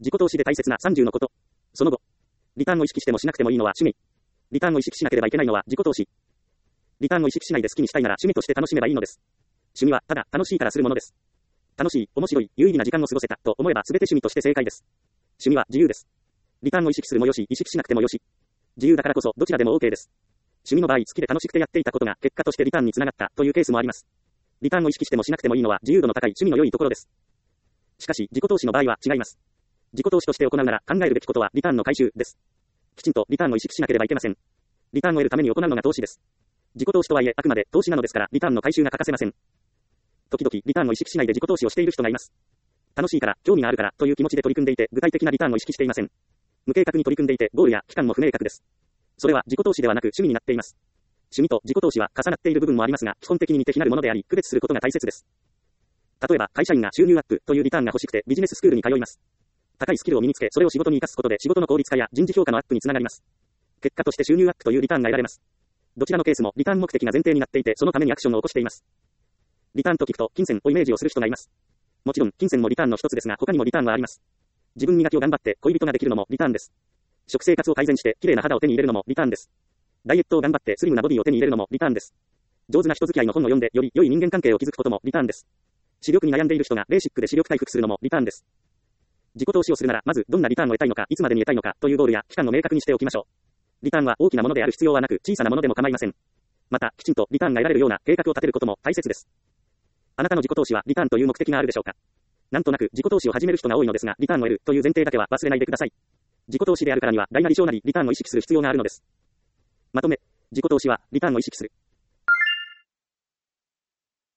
自己投資で大切な30のこと。その後、リターンを意識してもしなくてもいいのは趣味。リターンを意識しなければいけないのは自己投資。リターンを意識しないで好きにしたいなら趣味として楽しめばいいのです。趣味はただ楽しいからするものです。楽しい、面白い、有意義な時間を過ごせたと思えば全て趣味として正解です。趣味は自由です。リターンを意識するもよし、意識しなくてもよし。自由だからこそどちらでも OK です。趣味の場合、好きで楽しくてやっていたことが結果としてリターンにつながったというケースもあります。リターンを意識してもしなくてもいいのは自由度の高い趣味の良いところです。しかし、自己投資の場合は違います。自己投資として行うなら考えるべきことはリターンの回収です。きちんとリターンを意識しなければいけません。リターンを得るために行うのが投資です。自己投資とはいえあくまで投資なのですからリターンの回収が欠かせません。時々リターンを意識しないで自己投資をしている人がいます。楽しいから、興味があるからという気持ちで取り組んでいて具体的なリターンを意識していません。無計画に取り組んでいてゴールや期間も不明確です。それは自己投資ではなく趣味になっています。趣味と自己投資は重なっている部分もありますが基本的に似て非なるものであり区別することが大切です。例えば会社員が収入アップというリターンが欲しくてビジネススクールに通います。高いスキルを身につけそれを仕事に生かすことで仕事の効率化や人事評価のアップにつながります。結果として収入アップというリターンが得られます。どちらのケースもリターン目的が前提になっていてそのためにアクションを起こしています。リターンと聞くと金銭をイメージをする人がいます。もちろん金銭もリターンの一つですが他にもリターンはあります。自分磨きを頑張って恋人ができるのもリターンです。食生活を改善して綺麗な肌を手に入れるのもリターンです。ダイエットを頑張ってスリムなボディを手に入れるのもリターンです。上手な人付き合いの本を読んでより良い人間関係を築くこともリターンです。視力に悩んでいる人がレーシックで視力回復するのもリターンです。自己投資をするならまずどんなリターンを得たいのかいつまでに得たいのかというゴールや期間を明確にしておきましょう。リターンは大きなものである必要はなく小さなものでも構いません。またきちんとリターンが得られるような計画を立てることも大切です。あなたの自己投資はリターンという目的があるでしょうか。なんとなく自己投資を始める人が多いのですがリターンを得るという前提だけは忘れないでください。自己投資であるからには大なり小なりリターンを意識する必要があるのです。まとめ、自己投資はリターンを意識する。